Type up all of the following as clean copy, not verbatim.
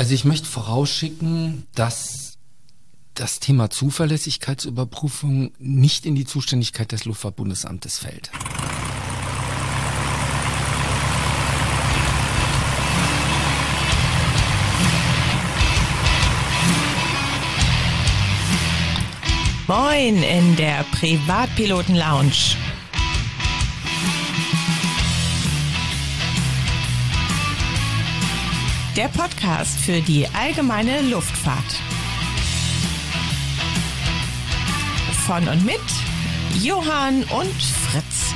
Also ich möchte vorausschicken, dass das Thema Zuverlässigkeitsüberprüfung nicht in die Zuständigkeit des Luftfahrtbundesamtes fällt. Moin in der Privatpiloten-Lounge. Der Podcast für die allgemeine Luftfahrt. Von und mit Johann und Fritz.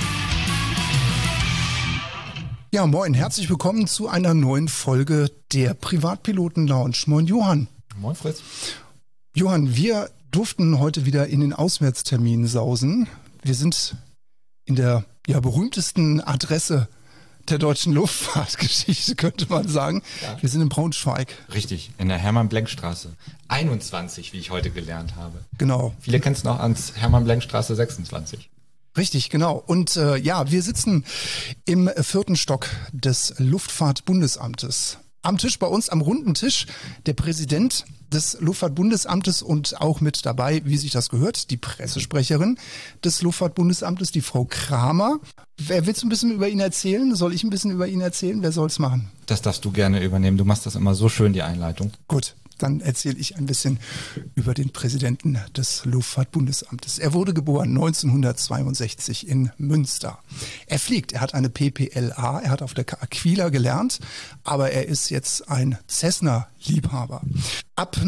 Ja, moin, herzlich willkommen zu einer neuen Folge der Privatpiloten-Lounge. Moin, Johann. Moin, Fritz. Johann, wir durften heute wieder in den Auswärtstermin sausen. Wir sind in der berühmtesten Adresse der deutschen Luftfahrtgeschichte, könnte man sagen. Ja. Wir sind in Braunschweig. Richtig, in der Hermann-Blenk-Straße 21, wie ich heute gelernt habe. Genau. Viele kennen es noch als Hermann-Blenk-Straße 26. Richtig, genau. Und wir sitzen im 4. Stock des Luftfahrtbundesamtes. Am Tisch bei uns, am runden Tisch, der Präsident des Luftfahrtbundesamtes und auch mit dabei, wie sich das gehört, die Pressesprecherin des Luftfahrtbundesamtes, die Frau Kramer. Wer willst du ein bisschen über ihn erzählen? Soll ich ein bisschen über ihn erzählen? Wer soll es machen? Das darfst du gerne übernehmen. Du machst das immer so schön, die Einleitung. Gut. Dann erzähle ich ein bisschen über den Präsidenten des Luftfahrtbundesamtes. Er wurde geboren 1962 in Münster. Er fliegt, er hat eine PPLA, er hat auf der Aquila gelernt, aber er ist jetzt ein Cessna-Liebhaber. Ab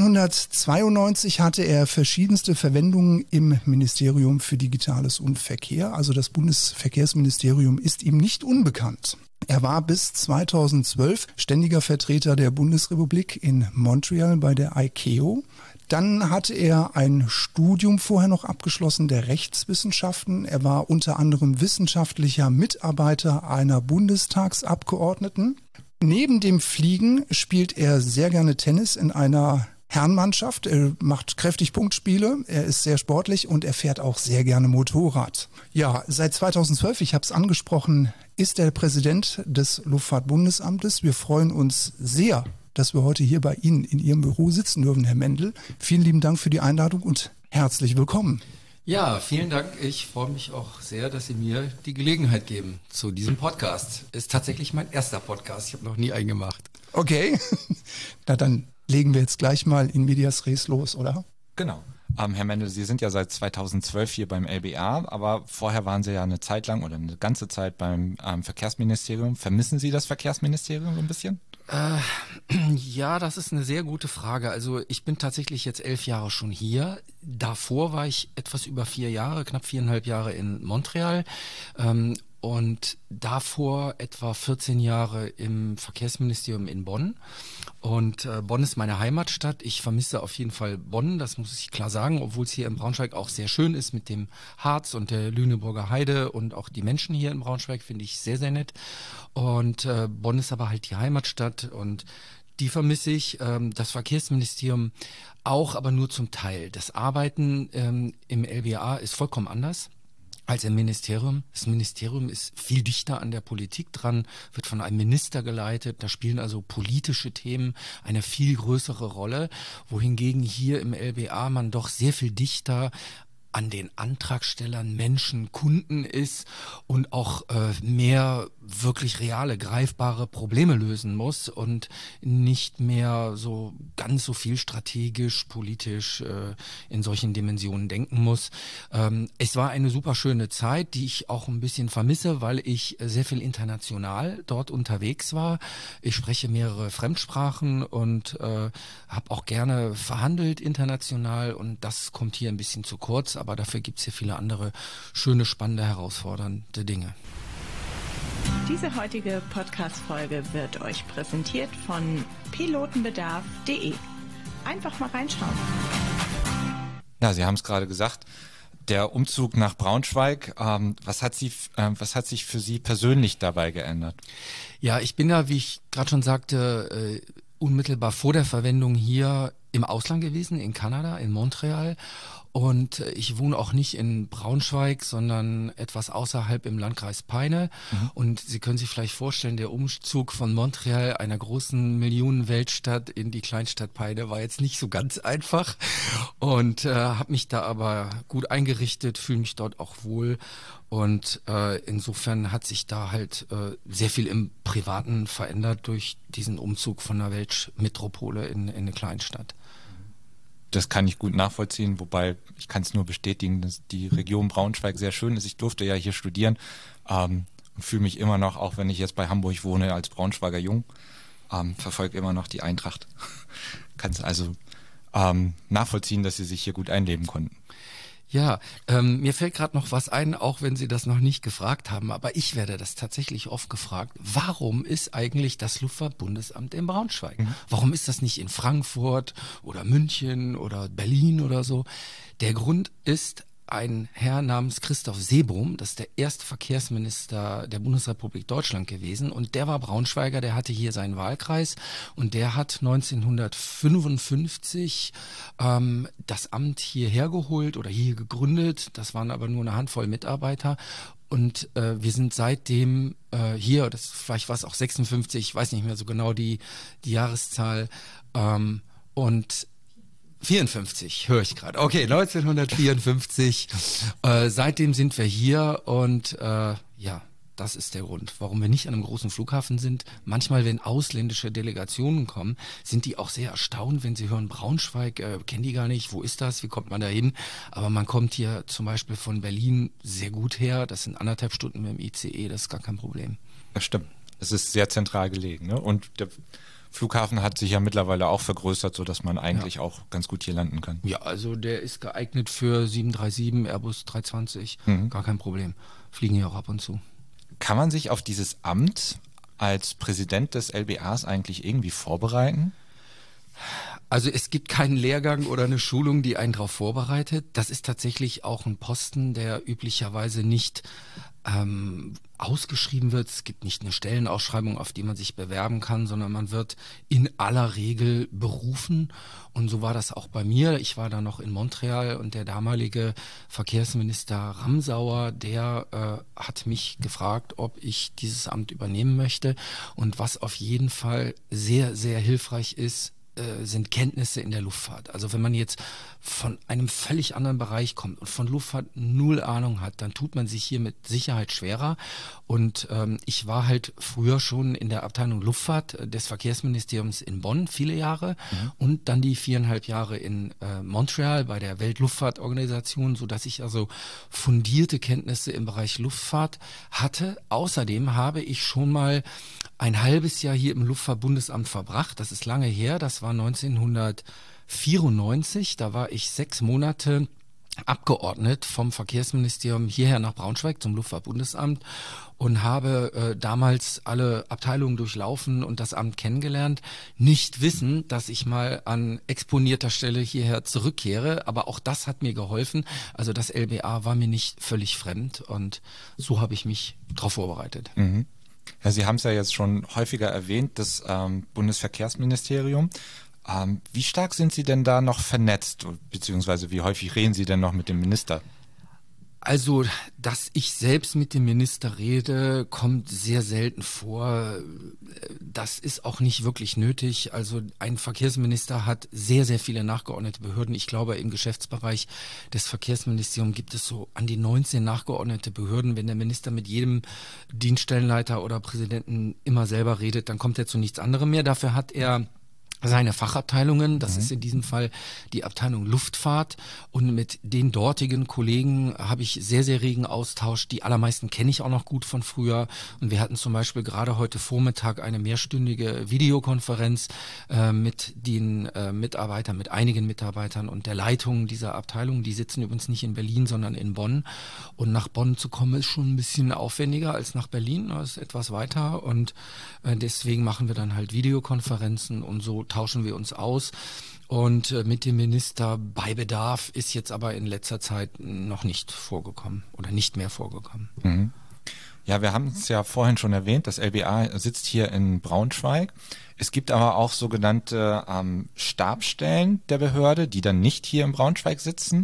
1992 hatte er verschiedenste Verwendungen im Ministerium für Digitales und Verkehr. Also das Bundesverkehrsministerium ist ihm nicht unbekannt. Er war bis 2012 ständiger Vertreter der Bundesrepublik in Montreal bei der ICAO. Dann hatte er ein Studium vorher noch abgeschlossen der Rechtswissenschaften. Er war unter anderem wissenschaftlicher Mitarbeiter einer Bundestagsabgeordneten. Neben dem Fliegen spielt er sehr gerne Tennis in einer Herrenmannschaft. Er macht kräftig Punktspiele, er ist sehr sportlich und er fährt auch sehr gerne Motorrad. Ja, seit 2012, ich habe es angesprochen, ist er Präsident des Luftfahrtbundesamtes. Wir freuen uns sehr, dass wir heute hier bei Ihnen in Ihrem Büro sitzen dürfen, Herr Mendel. Vielen lieben Dank für die Einladung und herzlich willkommen. Ja, vielen Dank. Ich freue mich auch sehr, dass Sie mir die Gelegenheit geben zu diesem Podcast. Ist tatsächlich mein erster Podcast. Ich habe noch nie einen gemacht. Okay, na dann legen wir jetzt gleich mal in medias res los, oder? Genau. Herr Mendel, Sie sind ja seit 2012 hier beim LBA, aber vorher waren Sie ja eine Zeit lang oder eine ganze Zeit beim Verkehrsministerium. Vermissen Sie das Verkehrsministerium so ein bisschen? Ja, das ist eine sehr gute Frage. Also ich bin tatsächlich jetzt 11 Jahre schon hier. Davor war ich etwas über 4 Jahre, knapp 4,5 Jahre in Montreal. Und davor etwa 14 Jahre im Verkehrsministerium in Bonn. Und Bonn ist meine Heimatstadt. Ich vermisse auf jeden Fall Bonn, das muss ich klar sagen, obwohl es hier in Braunschweig auch sehr schön ist mit dem Harz und der Lüneburger Heide und auch die Menschen hier in Braunschweig finde ich sehr, sehr nett. Und Bonn ist aber halt die Heimatstadt und die vermisse ich. Das Verkehrsministerium auch, aber nur zum Teil. Das Arbeiten im LBA ist vollkommen anders als im Ministerium. Das Ministerium ist viel dichter an der Politik dran, wird von einem Minister geleitet. Da spielen also politische Themen eine viel größere Rolle, wohingegen hier im LBA man doch sehr viel dichter an den Antragstellern, Menschen, Kunden ist und auch mehr wirklich reale, greifbare Probleme lösen muss und nicht mehr so ganz so viel strategisch, politisch in solchen Dimensionen denken muss. Es war eine super schöne Zeit, die ich auch ein bisschen vermisse, weil ich sehr viel international dort unterwegs war. Ich spreche mehrere Fremdsprachen und habe auch gerne verhandelt international und das kommt hier ein bisschen zu kurz, aber dafür gibt es hier viele andere schöne, spannende, herausfordernde Dinge. Diese heutige Podcast-Folge wird euch präsentiert von pilotenbedarf.de. Einfach mal reinschauen. Ja, Sie haben es gerade gesagt, der Umzug nach Braunschweig, was hat sich für Sie persönlich dabei geändert? Ja, ich bin ja, wie ich gerade schon sagte, unmittelbar vor der Verwendung hier im Ausland gewesen, in Kanada, in Montreal. Und ich wohne auch nicht in Braunschweig, sondern etwas außerhalb im Landkreis Peine. Und Sie können sich vielleicht vorstellen, der Umzug von Montreal, einer großen Millionenweltstadt, in die Kleinstadt Peine war jetzt nicht so ganz einfach. Und habe mich da aber gut eingerichtet, fühle mich dort auch wohl. Und insofern hat sich da halt sehr viel im Privaten verändert durch diesen Umzug von einer Weltmetropole in eine Kleinstadt. Das kann ich gut nachvollziehen, wobei ich kann es nur bestätigen, dass die Region Braunschweig sehr schön ist. Ich durfte ja hier studieren und fühle mich immer noch, auch wenn ich jetzt bei Hamburg wohne, als Braunschweiger Jung, verfolge immer noch die Eintracht. Kann es also nachvollziehen, dass Sie sich hier gut einleben konnten. Ja, mir fällt gerade noch was ein, auch wenn Sie das noch nicht gefragt haben, aber ich werde das tatsächlich oft gefragt. Warum ist eigentlich das Luftfahrtbundesamt in Braunschweig? Warum ist das nicht in Frankfurt oder München oder Berlin oder so? Der Grund ist ein Herr namens Christoph Seebohm, das ist der erste Verkehrsminister der Bundesrepublik Deutschland gewesen, und der war Braunschweiger, der hatte hier seinen Wahlkreis und der hat 1955 das Amt hierher geholt oder hier gegründet. Das waren aber nur eine Handvoll Mitarbeiter. Und wir sind seitdem hier, vielleicht war es auch 56, ich weiß nicht mehr so genau die Jahreszahl, und 54 höre ich gerade. Okay, 1954. Seitdem sind wir hier und ja, das ist der Grund, warum wir nicht an einem großen Flughafen sind. Manchmal, wenn ausländische Delegationen kommen, sind die auch sehr erstaunt, wenn sie hören Braunschweig, kennen die gar nicht, wo ist das, wie kommt man da hin? Aber man kommt hier zum Beispiel von Berlin sehr gut her. Das sind 1,5 Stunden mit dem ICE, das ist gar kein Problem. Das stimmt. Es ist sehr zentral gelegen, ne? Und der Flughafen hat sich ja mittlerweile auch vergrößert, sodass man eigentlich auch ganz gut hier landen kann. Ja, also der ist geeignet für 737, Airbus 320, gar kein Problem. Fliegen hier auch ab und zu. Kann man sich auf dieses Amt als Präsident des LBAs eigentlich irgendwie vorbereiten? Also es gibt keinen Lehrgang oder eine Schulung, die einen darauf vorbereitet. Das ist tatsächlich auch ein Posten, der üblicherweise nicht ausgeschrieben wird. Es gibt nicht eine Stellenausschreibung, auf die man sich bewerben kann, sondern man wird in aller Regel berufen. Und so war das auch bei mir. Ich war da noch in Montreal und der damalige Verkehrsminister Ramsauer, der hat mich gefragt, ob ich dieses Amt übernehmen möchte. Und was auf jeden Fall sehr, sehr hilfreich ist, sind Kenntnisse in der Luftfahrt. Also wenn man jetzt von einem völlig anderen Bereich kommt und von Luftfahrt null Ahnung hat, dann tut man sich hier mit Sicherheit schwerer. Und ich war halt früher schon in der Abteilung Luftfahrt des Verkehrsministeriums in Bonn, viele Jahre, und dann die 4,5 Jahre in Montreal bei der Weltluftfahrtorganisation, sodass ich also fundierte Kenntnisse im Bereich Luftfahrt hatte. Außerdem habe ich schon mal ein halbes Jahr hier im Luftfahrtbundesamt verbracht. Das ist lange her, das war 1994. Da war ich 6 Monate Abgeordnet vom Verkehrsministerium hierher nach Braunschweig zum Luftfahrtbundesamt und habe damals alle Abteilungen durchlaufen und das Amt kennengelernt, nicht wissen, dass ich mal an exponierter Stelle hierher zurückkehre, aber auch das hat mir geholfen. Also das LBA war mir nicht völlig fremd und so habe ich mich darauf vorbereitet. Mhm. Ja, Sie haben es ja jetzt schon häufiger erwähnt, das Bundesverkehrsministerium. Wie stark sind Sie denn da noch vernetzt, beziehungsweise wie häufig reden Sie denn noch mit dem Minister? Also, dass ich selbst mit dem Minister rede, kommt sehr selten vor. Das ist auch nicht wirklich nötig. Also ein Verkehrsminister hat sehr, sehr viele nachgeordnete Behörden. Ich glaube, im Geschäftsbereich des Verkehrsministeriums gibt es so an die 19 nachgeordnete Behörden. Wenn der Minister mit jedem Dienststellenleiter oder Präsidenten immer selber redet, dann kommt er zu nichts anderem mehr. Dafür hat er seine Fachabteilungen, das ist in diesem Fall die Abteilung Luftfahrt, und mit den dortigen Kollegen habe ich sehr, sehr regen Austausch. Die allermeisten kenne ich auch noch gut von früher und wir hatten zum Beispiel gerade heute Vormittag eine mehrstündige Videokonferenz mit den Mitarbeitern, mit einigen Mitarbeitern und der Leitung dieser Abteilung. Die sitzen übrigens nicht in Berlin, sondern in Bonn, und nach Bonn zu kommen ist schon ein bisschen aufwendiger als nach Berlin, das ist etwas weiter, und deswegen machen wir dann halt Videokonferenzen und so tauschen wir uns aus. Und mit dem Minister bei Bedarf ist jetzt aber in letzter Zeit noch nicht vorgekommen oder nicht mehr vorgekommen. Mhm. Ja, wir haben es ja vorhin schon erwähnt, das LBA sitzt hier in Braunschweig. Es gibt aber auch sogenannte Stabsstellen der Behörde, die dann nicht hier in Braunschweig sitzen.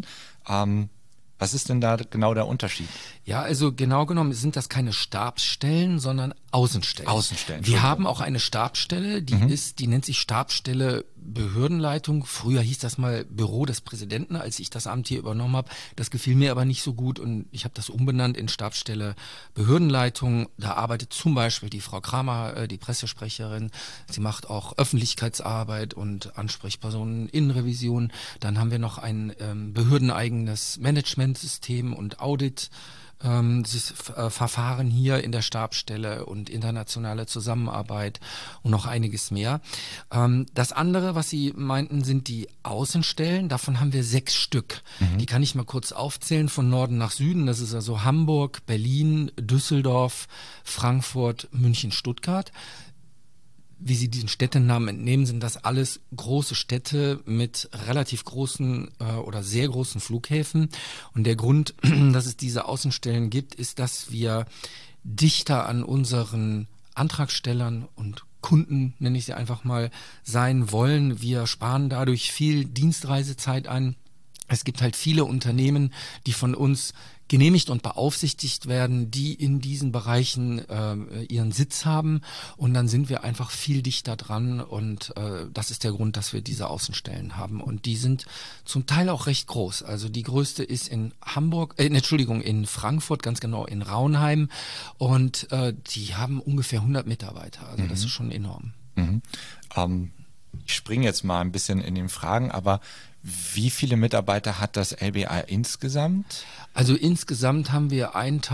Was ist denn da genau der Unterschied? Ja, also genau genommen sind das keine Stabsstellen, sondern Außenstellen. Außenstellen. Wir haben auch eine Stabsstelle, die nennt sich Stabsstelle Behördenleitung. Früher hieß das mal Büro des Präsidenten, als ich das Amt hier übernommen habe. Das gefiel mir aber nicht so gut und ich habe das umbenannt in Stabsstelle Behördenleitung. Da arbeitet zum Beispiel die Frau Kramer, die Pressesprecherin. Sie macht auch Öffentlichkeitsarbeit und Ansprechpersonen, Innenrevision. Dann haben wir noch ein behördeneigenes Managementsystem und Audit. Verfahren hier in der Stabsstelle und internationale Zusammenarbeit und noch einiges mehr. Das andere, was Sie meinten, sind die Außenstellen. Davon haben wir 6 Stück. Die kann ich mal kurz aufzählen von Norden nach Süden. Das ist also Hamburg, Berlin, Düsseldorf, Frankfurt, München, Stuttgart. Wie Sie diesen Städtenamen entnehmen, sind das alles große Städte mit relativ großen oder sehr großen Flughäfen. Und der Grund, dass es diese Außenstellen gibt, ist, dass wir dichter an unseren Antragstellern und Kunden, nenne ich sie einfach mal, sein wollen. Wir sparen dadurch viel Dienstreisezeit ein. Es gibt halt viele Unternehmen, die von uns genehmigt und beaufsichtigt werden, die in diesen Bereichen ihren Sitz haben und dann sind wir einfach viel dichter dran und das ist der Grund, dass wir diese Außenstellen haben und die sind zum Teil auch recht groß. Also die größte ist in in Frankfurt, ganz genau in Raunheim und die haben ungefähr 100 Mitarbeiter, also das ist schon enorm. Ich springe jetzt mal ein bisschen in den Fragen, aber wie viele Mitarbeiter hat das LBA insgesamt? Also insgesamt haben wir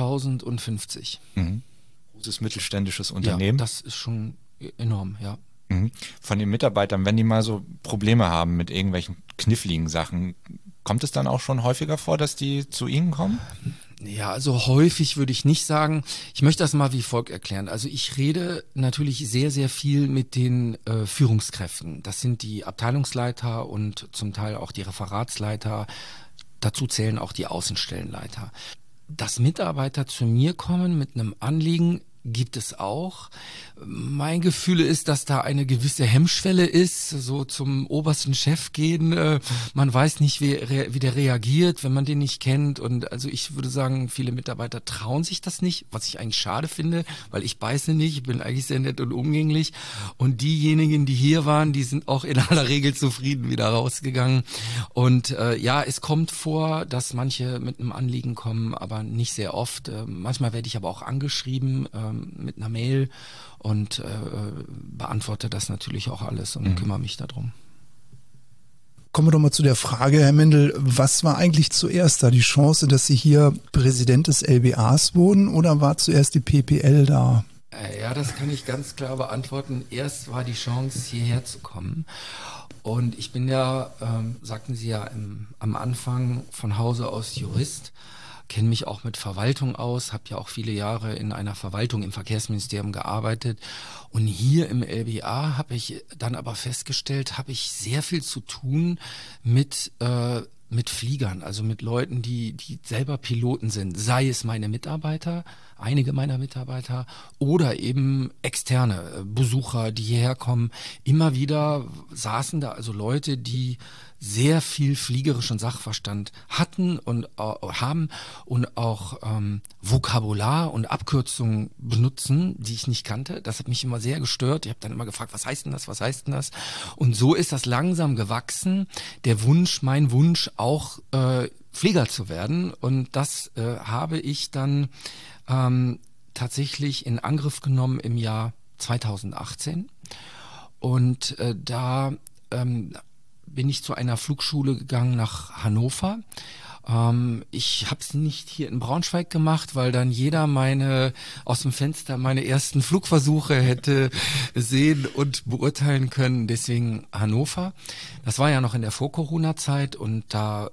1050. Großes mittelständisches Unternehmen. Ja, das ist schon enorm, ja. Von den Mitarbeitern, wenn die mal so Probleme haben mit irgendwelchen kniffligen Sachen, kommt es dann auch schon häufiger vor, dass die zu Ihnen kommen? Ja, also häufig würde ich nicht sagen. Ich möchte das mal wie folgt erklären. Also ich rede natürlich sehr, sehr viel mit den Führungskräften. Das sind die Abteilungsleiter und zum Teil auch die Referatsleiter. Dazu zählen auch die Außenstellenleiter. Dass Mitarbeiter zu mir kommen mit einem Anliegen, gibt es auch. Mein Gefühl ist, dass da eine gewisse Hemmschwelle ist, so zum obersten Chef gehen. Man weiß nicht, wie der reagiert, wenn man den nicht kennt. Und also ich würde sagen, viele Mitarbeiter trauen sich das nicht, was ich eigentlich schade finde, weil ich beiße nicht, ich bin eigentlich sehr nett und umgänglich. Und diejenigen, die hier waren, die sind auch in aller Regel zufrieden wieder rausgegangen. Und ja, es kommt vor, dass manche mit einem Anliegen kommen, aber nicht sehr oft. Manchmal werde ich aber auch angeschrieben mit einer Mail und beantworte das natürlich auch alles und kümmere mich darum. Kommen wir doch mal zu der Frage, Herr Mendel, was war eigentlich zuerst da? Die Chance, dass Sie hier Präsident des LBAs wurden oder war zuerst die PPL da? Ja, das kann ich ganz klar beantworten. Erst war die Chance, hierher zu kommen. Und ich bin ja, sagten Sie ja am Anfang von Hause aus Jurist, kenne mich auch mit Verwaltung aus, habe ja auch viele Jahre in einer Verwaltung im Verkehrsministerium gearbeitet und hier im LBA habe ich dann aber festgestellt, habe ich sehr viel zu tun mit Fliegern, also mit Leuten, die selber Piloten sind, sei es meine Mitarbeiter, einige meiner Mitarbeiter oder eben externe Besucher, die hierher kommen. Immer wieder saßen da also Leute, die sehr viel fliegerischen Sachverstand hatten und haben und auch Vokabular und Abkürzungen benutzen, die ich nicht kannte. Das hat mich immer sehr gestört. Ich habe dann immer gefragt, was heißt denn das, was heißt denn das? Und so ist das langsam gewachsen. Der Wunsch, mein Wunsch, auch Flieger zu werden. Und das habe ich dann tatsächlich in Angriff genommen im Jahr 2018. Und da bin ich zu einer Flugschule gegangen nach Hannover. Ich habe es nicht hier in Braunschweig gemacht, weil dann jeder aus dem Fenster meine ersten Flugversuche hätte sehen und beurteilen können. Deswegen Hannover. Das war ja noch in der Vor-Corona-Zeit und da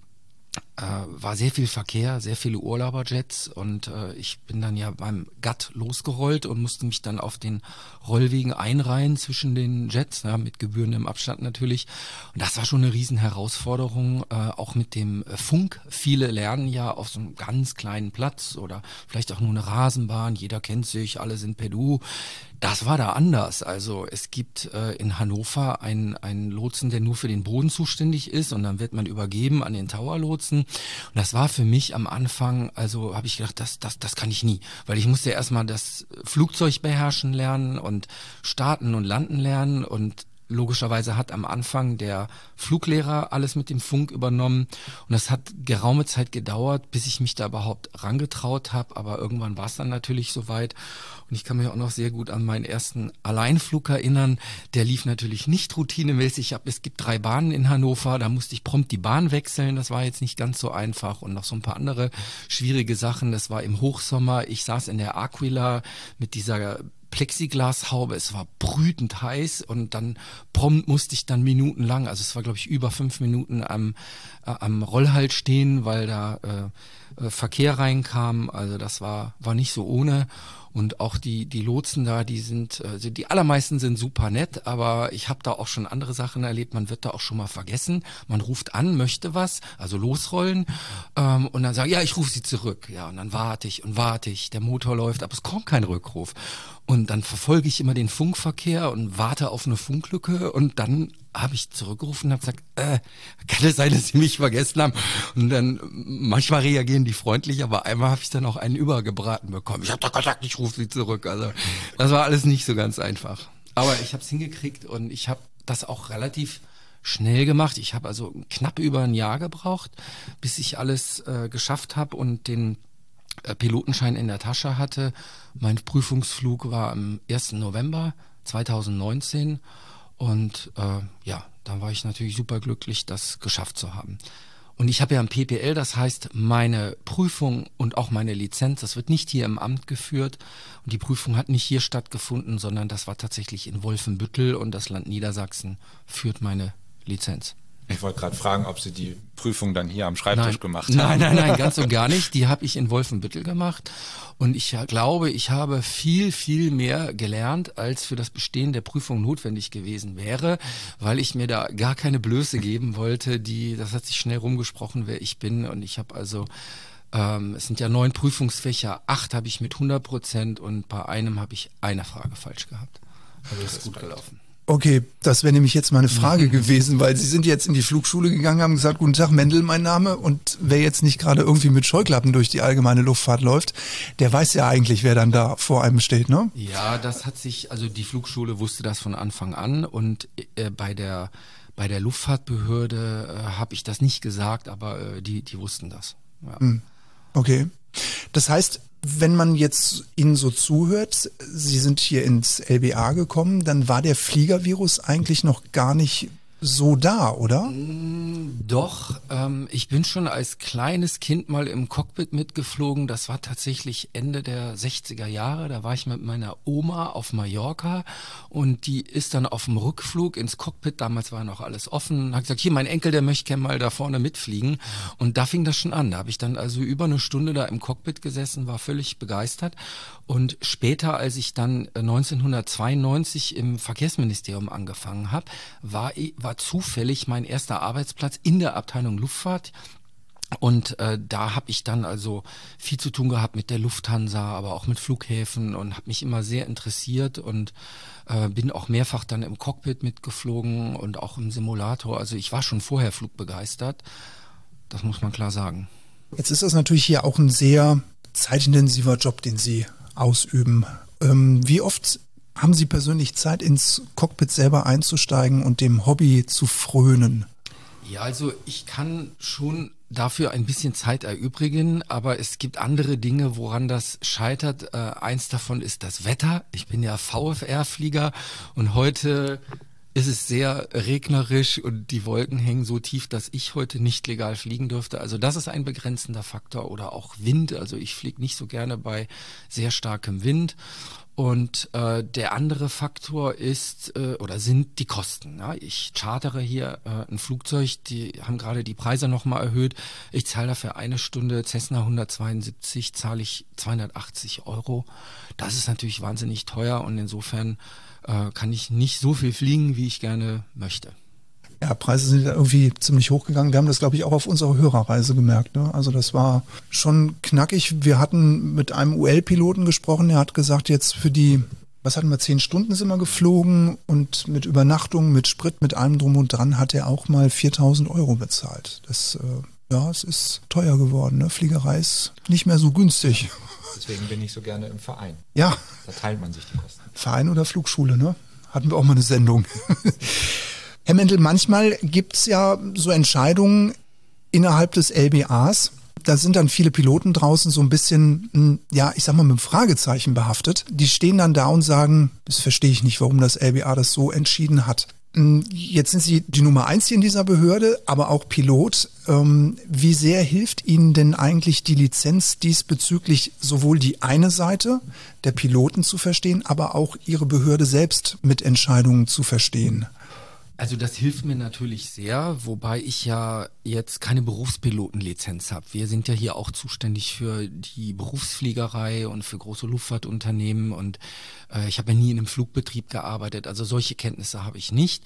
war sehr viel Verkehr, sehr viele Urlauberjets und ich bin dann ja beim GATT losgerollt und musste mich dann auf den Rollwegen einreihen zwischen den Jets, mit gebührendem Abstand natürlich. Und das war schon eine riesen Herausforderung, auch mit dem Funk. Viele lernen ja auf so einem ganz kleinen Platz oder vielleicht auch nur eine Rasenbahn, jeder kennt sich, alle sind per Du. Das war da anders. Also es gibt in Hannover einen Lotsen, der nur für den Boden zuständig ist und dann wird man übergeben an den Tower-Lotsen Und das war für mich am Anfang, also habe ich gedacht, das kann ich nie. Weil ich musste erstmal das Flugzeug beherrschen lernen und starten und landen lernen und logischerweise hat am Anfang der Fluglehrer alles mit dem Funk übernommen und das hat geraume Zeit gedauert, bis ich mich da überhaupt rangetraut habe, aber irgendwann war es dann natürlich soweit und ich kann mich auch noch sehr gut an meinen ersten Alleinflug erinnern, der lief natürlich nicht routinemäßig ab, es gibt 3 Bahnen in Hannover, da musste ich prompt die Bahn wechseln, das war jetzt nicht ganz so einfach und noch so ein paar andere schwierige Sachen, das war im Hochsommer, ich saß in der Aquila mit dieser Plexiglashaube, es war brütend heiß und dann prompt musste ich dann minutenlang, also es war glaube ich über 5 Minuten am Rollhalt stehen, weil da Verkehr reinkam, also das war nicht so ohne und auch die Lotsen da, die sind, also die allermeisten sind super nett, aber ich habe da auch schon andere Sachen erlebt, man wird da auch schon mal vergessen, man ruft an, möchte was, also losrollen und dann sagt, ja, ich rufe Sie zurück, ja, und dann warte ich, der Motor läuft, aber es kommt kein Rückruf. Und dann verfolge ich immer den Funkverkehr und warte auf eine Funklücke und dann habe ich zurückgerufen und habe gesagt, kann es sein, dass Sie mich vergessen haben? Und dann, manchmal reagieren die freundlich, aber einmal habe ich dann auch einen übergebraten bekommen. Ich habe doch gesagt, ich rufe Sie zurück. Also das war alles nicht so ganz einfach. Aber ich habe es hingekriegt und ich habe das auch relativ schnell gemacht. Ich habe also knapp über ein Jahr gebraucht, bis ich alles geschafft habe und den Pilotenschein in der Tasche hatte. Mein Prüfungsflug war am 1. November 2019 und da war ich natürlich super glücklich, das geschafft zu haben. Und ich habe ja ein PPL, das heißt, meine Prüfung und auch meine Lizenz, das wird nicht hier im Amt geführt und die Prüfung hat nicht hier stattgefunden, sondern das war tatsächlich in Wolfenbüttel und das Land Niedersachsen führt meine Lizenz. Ich wollte gerade fragen, ob Sie die Prüfung dann hier am Schreibtisch gemacht haben. Nein, ganz und gar nicht. Die habe ich in Wolfenbüttel gemacht. Und ich glaube, ich habe viel, viel mehr gelernt, als für das Bestehen der Prüfung notwendig gewesen wäre, weil ich mir da gar keine Blöße geben wollte. Das hat sich schnell rumgesprochen, wer ich bin. Und ich habe also, es sind ja 9 Prüfungsfächer, 8 habe ich mit 100% und bei einem habe ich eine Frage falsch gehabt. Also das ist gut gelaufen. Okay, das wäre nämlich jetzt meine Frage gewesen, weil Sie sind jetzt in die Flugschule gegangen, haben gesagt, guten Tag, Mendel, mein Name. Und wer jetzt nicht gerade irgendwie mit Scheuklappen durch die allgemeine Luftfahrt läuft, der weiß ja eigentlich, wer dann da vor einem steht, ne? Ja, das hat sich, also die Flugschule wusste das von Anfang an und bei der Luftfahrtbehörde habe ich das nicht gesagt, aber die wussten das. Ja. Okay. Das heißt, wenn man jetzt Ihnen so zuhört, Sie sind hier ins LBA gekommen, dann war der Fliegervirus eigentlich noch gar nicht so da, oder? Doch, ich bin schon als kleines Kind mal im Cockpit mitgeflogen. Das war tatsächlich Ende der 60er Jahre. Da war ich mit meiner Oma auf Mallorca und die ist dann auf dem Rückflug ins Cockpit. Damals war noch alles offen. Hat gesagt, hier, mein Enkel, der möchte gerne mal da vorne mitfliegen. Und da fing das schon an. Da habe ich dann also über eine Stunde da im Cockpit gesessen, war völlig begeistert. Und später, als ich dann 1992 im Verkehrsministerium angefangen habe, war zufällig mein erster Arbeitsplatz in der Abteilung Luftfahrt und da habe ich dann also viel zu tun gehabt mit der Lufthansa, aber auch mit Flughäfen und habe mich immer sehr interessiert und bin auch mehrfach dann im Cockpit mitgeflogen und auch im Simulator. Also ich war schon vorher flugbegeistert, das muss man klar sagen. Jetzt ist das natürlich hier auch ein sehr zeitintensiver Job, den Sie ausüben. Wie oft haben Sie persönlich Zeit, ins Cockpit selber einzusteigen und dem Hobby zu frönen? Ja, also ich kann schon dafür ein bisschen Zeit erübrigen, aber es gibt andere Dinge, woran das scheitert. Eins davon ist das Wetter. Ich bin ja VFR-Flieger und heute ist es sehr regnerisch und die Wolken hängen so tief, dass ich heute nicht legal fliegen dürfte. Also das ist ein begrenzender Faktor oder auch Wind. Also ich fliege nicht so gerne bei sehr starkem Wind. Und der andere Faktor ist sind die Kosten. Ja? Ich chartere hier ein Flugzeug, die haben gerade die Preise nochmal erhöht. Ich zahle dafür eine Stunde Cessna 172, zahle ich 280 €. Das ist natürlich wahnsinnig teuer und insofern kann ich nicht so viel fliegen, wie ich gerne möchte. Ja, Preise sind ja irgendwie ziemlich hochgegangen. Wir haben das, glaube ich, auch auf unserer Hörerreise gemerkt, ne? Also das war schon knackig. Wir hatten mit einem UL-Piloten gesprochen, der hat gesagt, jetzt für die, 10 Stunden sind wir geflogen und mit Übernachtung, mit Sprit, mit allem drum und dran hat er auch mal 4.000 € bezahlt. Das Ja, es ist teuer geworden. Ne? Fliegerei ist nicht mehr so günstig. Deswegen bin ich so gerne im Verein. Ja. Da teilt man sich die Kosten. Verein oder Flugschule, ne? Hatten wir auch mal eine Sendung. Herr Mendel, manchmal gibt's ja so Entscheidungen innerhalb des LBAs. Da sind dann viele Piloten draußen so ein bisschen, ja, ich sag mal, mit einem Fragezeichen behaftet. Die stehen dann da und sagen, das verstehe ich nicht, warum das LBA das so entschieden hat. Jetzt sind Sie die Nummer 1 hier in dieser Behörde, aber auch Pilot. Wie sehr hilft Ihnen denn eigentlich die Lizenz diesbezüglich, sowohl die eine Seite der Piloten zu verstehen, aber auch Ihre Behörde selbst mit Entscheidungen zu verstehen? Also das hilft mir natürlich sehr, wobei ich ja jetzt keine Berufspilotenlizenz habe. Wir sind ja hier auch zuständig für die Berufsfliegerei und für große Luftfahrtunternehmen und ich habe ja nie in einem Flugbetrieb gearbeitet, also solche Kenntnisse habe ich nicht.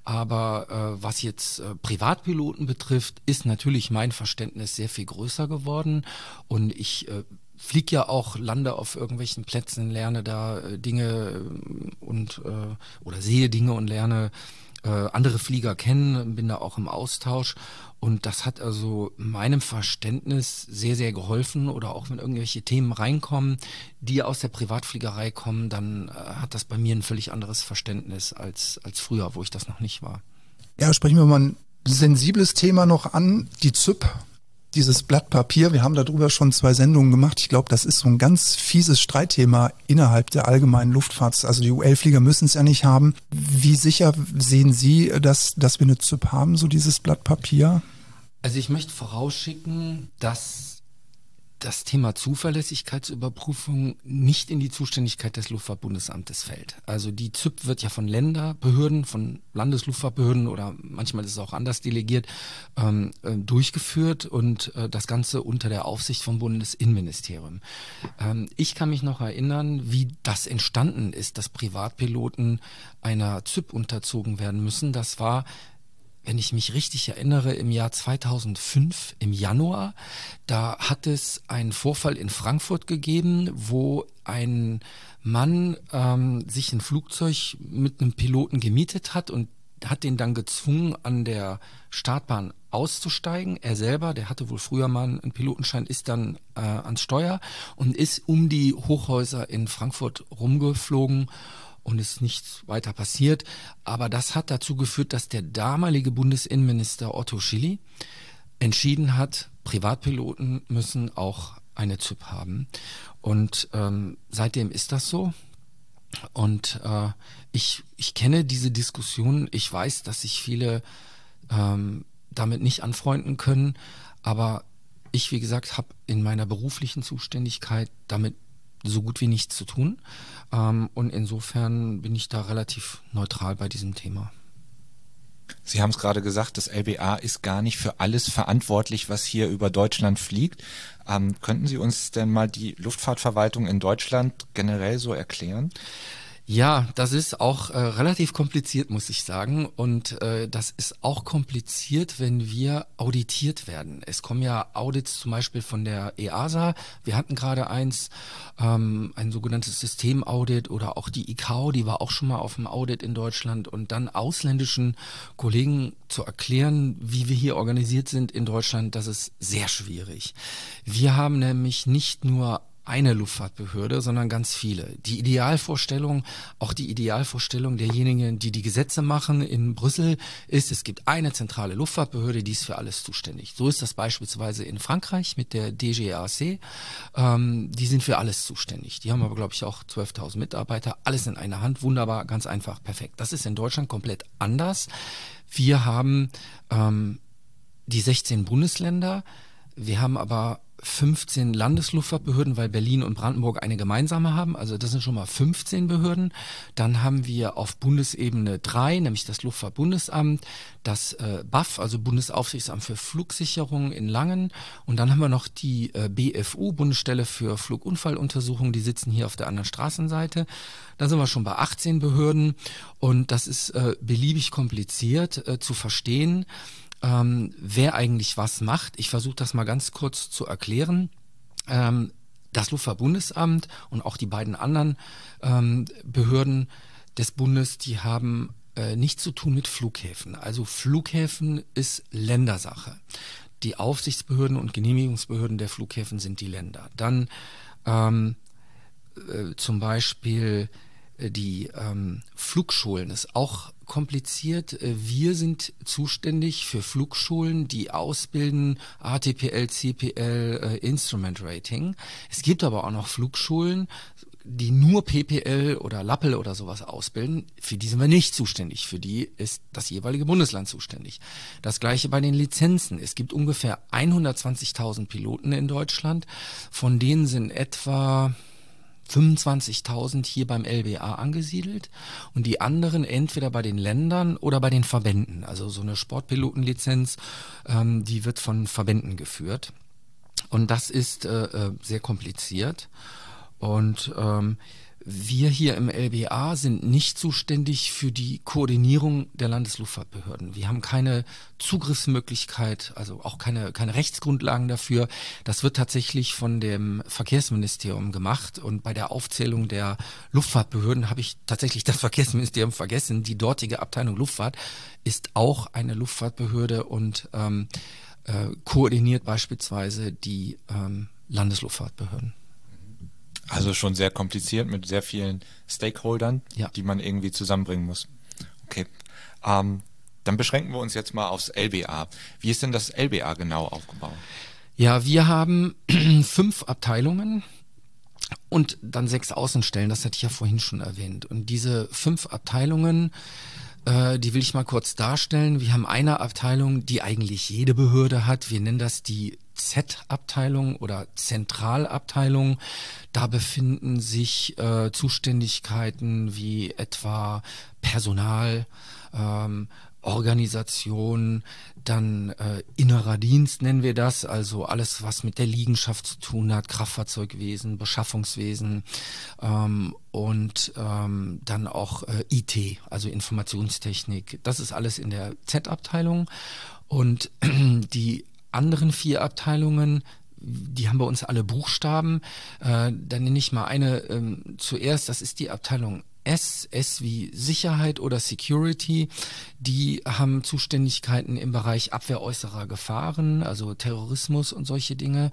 Aber was jetzt Privatpiloten betrifft, ist natürlich mein Verständnis sehr viel größer geworden und ich fliege ja auch, lande auf irgendwelchen Plätzen, lerne da Dinge und oder sehe Dinge und lerne andere Flieger kennen, bin da auch im Austausch und das hat also meinem Verständnis sehr, sehr geholfen oder auch wenn irgendwelche Themen reinkommen, die aus der Privatfliegerei kommen, dann hat das bei mir ein völlig anderes Verständnis als früher, wo ich das noch nicht war. Ja, sprechen wir mal ein sensibles Thema noch an, die ZÜP. Dieses Blatt Papier, wir haben darüber schon 2 Sendungen gemacht. Ich glaube, das ist so ein ganz fieses Streitthema innerhalb der allgemeinen Luftfahrt. Also die UL-Flieger müssen es ja nicht haben. Wie sicher sehen Sie, dass wir eine ZÜP haben, so dieses Blatt Papier? Also ich möchte vorausschicken, dass das Thema Zuverlässigkeitsüberprüfung nicht in die Zuständigkeit des Luftfahrtbundesamtes fällt. Also die ZÜP wird ja von Länderbehörden, von Landesluftfahrtbehörden oder manchmal ist es auch anders delegiert, durchgeführt und das Ganze unter der Aufsicht vom Bundesinnenministerium. Ich kann mich noch erinnern, wie das entstanden ist, dass Privatpiloten einer ZÜP unterzogen werden müssen. Das war, wenn ich mich richtig erinnere, im Jahr 2005, im Januar, da hat es einen Vorfall in Frankfurt gegeben, wo ein Mann sich ein Flugzeug mit einem Piloten gemietet hat und hat den dann gezwungen, an der Startbahn auszusteigen. Er selber, der hatte wohl früher mal einen Pilotenschein, ist dann ans Steuer und ist um die Hochhäuser in Frankfurt rumgeflogen und ist nichts weiter passiert. Aber das hat dazu geführt, dass der damalige Bundesinnenminister Otto Schily entschieden hat, Privatpiloten müssen auch eine ZÜP haben. Und seitdem ist das so. Und ich kenne diese Diskussion. Ich weiß, dass sich viele damit nicht anfreunden können. Aber ich, wie gesagt, habe in meiner beruflichen Zuständigkeit damit so gut wie nichts zu tun. Und insofern bin ich da relativ neutral bei diesem Thema. Sie haben es gerade gesagt, das LBA ist gar nicht für alles verantwortlich, was hier über Deutschland fliegt. Könnten Sie uns denn mal die Luftfahrtverwaltung in Deutschland generell so erklären? Ja, das ist auch relativ kompliziert, muss ich sagen. Und das ist auch kompliziert, wenn wir auditiert werden. Es kommen ja Audits zum Beispiel von der EASA. Wir hatten gerade eins, ein sogenanntes Systemaudit oder auch die ICAO, die war auch schon mal auf dem Audit in Deutschland. Und dann ausländischen Kollegen zu erklären, wie wir hier organisiert sind in Deutschland, das ist sehr schwierig. Wir haben nämlich nicht nur eine Luftfahrtbehörde, sondern ganz viele. Die Idealvorstellung, auch die Idealvorstellung derjenigen, die die Gesetze machen in Brüssel, ist, es gibt eine zentrale Luftfahrtbehörde, die ist für alles zuständig. So ist das beispielsweise in Frankreich mit der DGAC. Die sind für alles zuständig. Die haben aber, glaube ich, auch 12.000 Mitarbeiter. Alles in einer Hand. Wunderbar, ganz einfach, perfekt. Das ist in Deutschland komplett anders. Wir haben die 16 Bundesländer. Wir haben aber 15 Landesluftfahrtbehörden, weil Berlin und Brandenburg eine gemeinsame haben. Also das sind schon mal 15 Behörden. Dann haben wir auf Bundesebene 3, nämlich das Luftfahrtbundesamt, das BAF, also Bundesaufsichtsamt für Flugsicherung in Langen. Und dann haben wir noch die BFU, Bundesstelle für Flugunfalluntersuchung. Die sitzen hier auf der anderen Straßenseite. Dann sind wir schon bei 18 Behörden. Und das ist beliebig kompliziert zu verstehen, wer eigentlich was macht. Ich versuche das mal ganz kurz zu erklären. Das Luftfahrtbundesamt und auch die beiden anderen Behörden des Bundes, die haben nichts zu tun mit Flughäfen. Also Flughäfen ist Ländersache. die Aufsichtsbehörden und Genehmigungsbehörden der Flughäfen sind die Länder. Dann zum Beispiel die Flugschulen ist auch kompliziert. Wir sind zuständig für Flugschulen, die ausbilden ATPL, CPL, Instrument Rating. Es gibt aber auch noch Flugschulen, die nur PPL oder LAPPL oder sowas ausbilden. Für die sind wir nicht zuständig. Für die ist das jeweilige Bundesland zuständig. Das gleiche bei den Lizenzen. Es gibt ungefähr 120.000 Piloten in Deutschland. Von denen sind etwa 25.000 hier beim LBA angesiedelt und die anderen entweder bei den Ländern oder bei den Verbänden. Also so eine Sportpilotenlizenz, die wird von Verbänden geführt und das ist sehr kompliziert und wir hier im LBA sind nicht zuständig für die Koordinierung der Landesluftfahrtbehörden. Wir haben keine Zugriffsmöglichkeit, also auch keine Rechtsgrundlagen dafür. Das wird tatsächlich von dem Verkehrsministerium gemacht und bei der Aufzählung der Luftfahrtbehörden habe ich tatsächlich das Verkehrsministerium vergessen. Die dortige Abteilung Luftfahrt ist auch eine Luftfahrtbehörde und koordiniert beispielsweise die Landesluftfahrtbehörden. Also schon sehr kompliziert mit sehr vielen Stakeholdern, ja, die man irgendwie zusammenbringen muss. Okay, dann beschränken wir uns jetzt mal aufs LBA. Wie ist denn das LBA genau aufgebaut? Ja, wir haben 5 Abteilungen und dann 6 Außenstellen, das hatte ich ja vorhin schon erwähnt. Und diese 5 Abteilungen, die will ich mal kurz darstellen. Wir haben eine Abteilung, die eigentlich jede Behörde hat. Wir nennen das die Z-Abteilung oder Zentralabteilung. Da befinden sich Zuständigkeiten wie etwa Personal, Organisation, dann innerer Dienst nennen wir das, also alles, was mit der Liegenschaft zu tun hat, Kraftfahrzeugwesen, Beschaffungswesen und dann auch IT, also Informationstechnik. Das ist alles in der Z-Abteilung und die anderen 4 Abteilungen, die haben bei uns alle Buchstaben. Dann nenne ich mal eine zuerst, das ist die Abteilung S wie Sicherheit oder Security. Die haben Zuständigkeiten im Bereich Abwehr äußerer Gefahren, also Terrorismus und solche Dinge.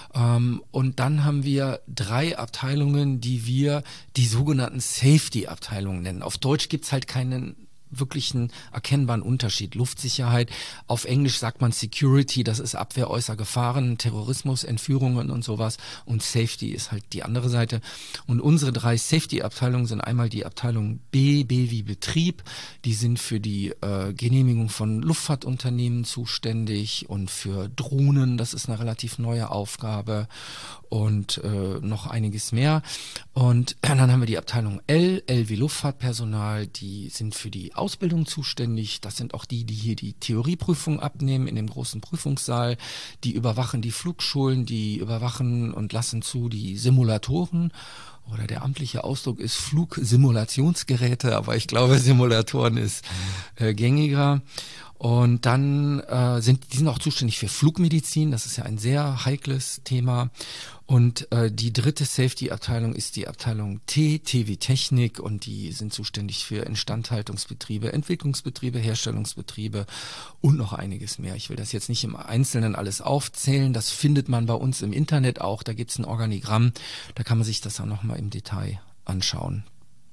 Und dann haben wir 3 Abteilungen, die wir die sogenannten Safety-Abteilungen nennen. Auf Deutsch gibt's halt keinen wirklichen erkennbaren Unterschied. Luftsicherheit, auf Englisch sagt man Security, das ist Abwehr äußerer Gefahren, Terrorismus, Entführungen und sowas und Safety ist halt die andere Seite. Und unsere 3 Safety-Abteilungen sind einmal die Abteilung B wie Betrieb, die sind für die Genehmigung von Luftfahrtunternehmen zuständig und für Drohnen, das ist eine relativ neue Aufgabe und noch einiges mehr. Und dann haben wir die Abteilung L wie Luftfahrtpersonal, die sind für die Ausbildung zuständig. Das sind auch die hier die Theorieprüfung abnehmen in dem großen Prüfungssaal. Die überwachen die Flugschulen, die überwachen und lassen zu die Simulatoren. Oder der amtliche Ausdruck ist Flugsimulationsgeräte, aber ich glaube, Simulatoren ist gängiger. Und dann die sind auch zuständig für Flugmedizin, das ist ja ein sehr heikles Thema. Und die 3. Safety-Abteilung ist die Abteilung T wie Technik und die sind zuständig für Instandhaltungsbetriebe, Entwicklungsbetriebe, Herstellungsbetriebe und noch einiges mehr. Ich will das jetzt nicht im Einzelnen alles aufzählen, das findet man bei uns im Internet auch, da gibt's ein Organigramm, da kann man sich das auch nochmal im Detail anschauen.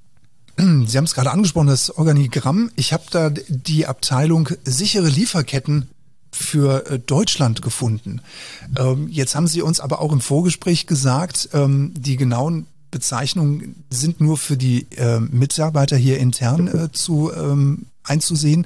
Sie haben es gerade angesprochen, das Organigramm. Ich habe da die Abteilung sichere Lieferketten für Deutschland gefunden. Jetzt haben Sie uns aber auch im Vorgespräch gesagt, die genauen Bezeichnungen sind nur für die Mitarbeiter hier intern einzusehen.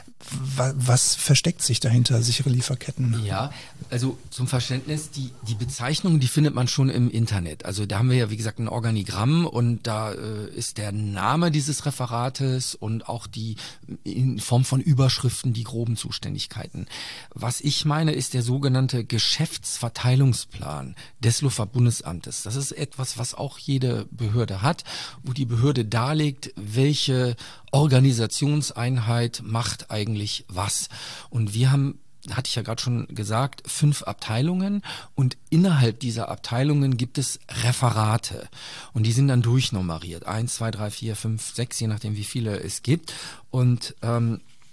Was versteckt sich dahinter, sichere Lieferketten? Ja, also zum Verständnis, die Bezeichnung, die findet man schon im Internet. Also da haben wir ja, wie gesagt, ein Organigramm und da ist der Name dieses Referates und auch die in Form von Überschriften die groben Zuständigkeiten. Was ich meine, ist der sogenannte Geschäftsverteilungsplan des Luftfahrtbundesamtes. Das ist etwas, was auch jede Behörde hat, wo die Behörde darlegt, welche Organisationseinheit macht eigentlich was. Und wir haben, hatte ich ja gerade schon gesagt, 5 Abteilungen und innerhalb dieser Abteilungen gibt es Referate und die sind dann durchnummeriert. 1, 2, 3, 4, 5, 6, je nachdem wie viele es gibt. Und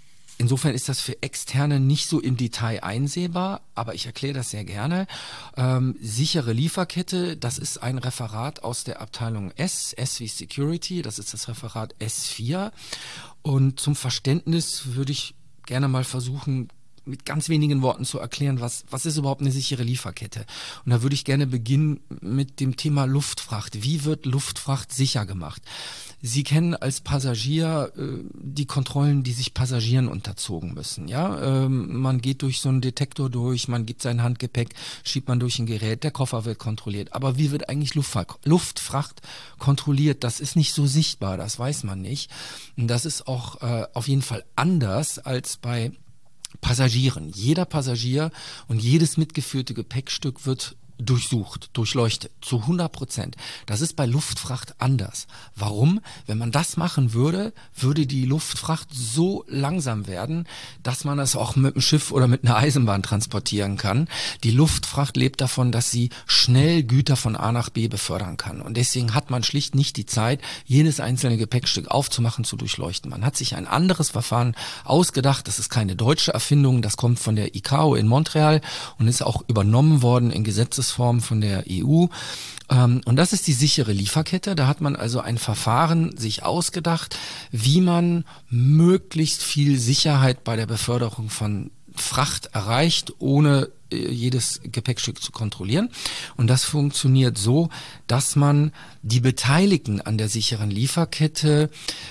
insofern ist das für Externe nicht so im Detail einsehbar, aber ich erkläre das sehr gerne. Sichere Lieferkette, das ist ein Referat aus der Abteilung S wie Security, das ist das Referat S4. Und zum Verständnis würde ich gerne mal versuchen, mit ganz wenigen Worten zu erklären, was ist überhaupt eine sichere Lieferkette. Und da würde ich gerne beginnen mit dem Thema Luftfracht. Wie wird Luftfracht sicher gemacht? Sie kennen als Passagier die Kontrollen, die sich Passagieren unterzogen müssen. Ja, man geht durch so einen Detektor durch, man gibt sein Handgepäck, schiebt man durch ein Gerät, der Koffer wird kontrolliert. Aber wie wird eigentlich Luftfracht kontrolliert? Das ist nicht so sichtbar, das weiß man nicht. Und das ist auch auf jeden Fall anders als bei Passagieren. Jeder Passagier und jedes mitgeführte Gepäckstück wird durchleuchtet, zu 100%. Das ist bei Luftfracht anders. Warum? Wenn man das machen würde, würde die Luftfracht so langsam werden, dass man es auch mit dem Schiff oder mit einer Eisenbahn transportieren kann. Die Luftfracht lebt davon, dass sie schnell Güter von A nach B befördern kann. Und deswegen hat man schlicht nicht die Zeit, jedes einzelne Gepäckstück aufzumachen, zu durchleuchten. Man hat sich ein anderes Verfahren ausgedacht. Das ist keine deutsche Erfindung. Das kommt von der ICAO in Montreal und ist auch übernommen worden in Gesetzesform von der EU. Und das ist die sichere Lieferkette. Da hat man also ein Verfahren sich ausgedacht, wie man möglichst viel Sicherheit bei der Beförderung von Fracht erreicht, ohne jedes Gepäckstück zu kontrollieren. Und das funktioniert so, dass man die Beteiligten an der sicheren Lieferkette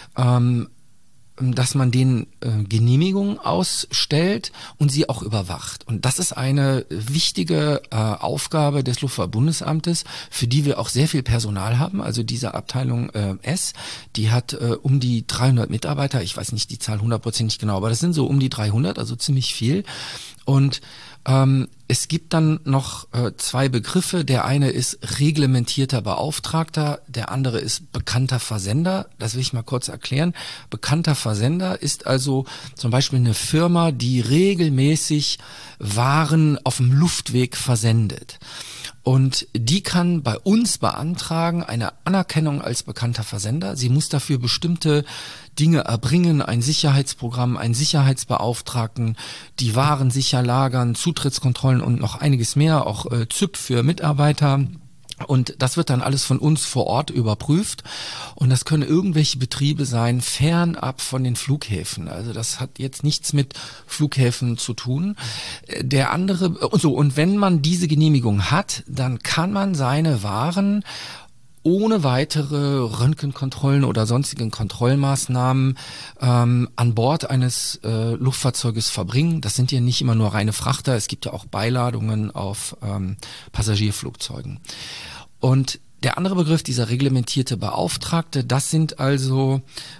dass man denen Genehmigungen ausstellt und sie auch überwacht. Und das ist eine wichtige Aufgabe des Luftfahrtbundesamtes, für die wir auch sehr viel Personal haben. Also diese Abteilung S, die hat um die 300 Mitarbeiter. Ich weiß nicht die Zahl 100% genau, aber das sind so um die 300, also ziemlich viel. Und es gibt dann noch zwei Begriffe. Der eine ist reglementierter Beauftragter, der andere ist bekannter Versender. Das will ich mal kurz erklären. Bekannter Versender ist also zum Beispiel eine Firma, die regelmäßig Waren auf dem Luftweg versendet. Und die kann bei uns beantragen eine Anerkennung als bekannter Versender. Sie muss dafür bestimmte Dinge erbringen, ein Sicherheitsprogramm, einen Sicherheitsbeauftragten, die Waren sicher lagern, Zutrittskontrollen und noch einiges mehr, auch ZÜP für Mitarbeiter. Und das wird dann alles von uns vor Ort überprüft. Und das können irgendwelche Betriebe sein, fernab von den Flughäfen. Also das hat jetzt nichts mit Flughäfen zu tun. Der andere, und wenn man diese Genehmigung hat, dann kann man seine Waren ohne weitere Röntgenkontrollen oder sonstigen Kontrollmaßnahmen an Bord eines Luftfahrzeuges verbringen. Das sind ja nicht immer nur reine Frachter, es gibt ja auch Beiladungen auf Passagierflugzeugen. Und der andere Begriff, dieser reglementierte Beauftragte, das sind also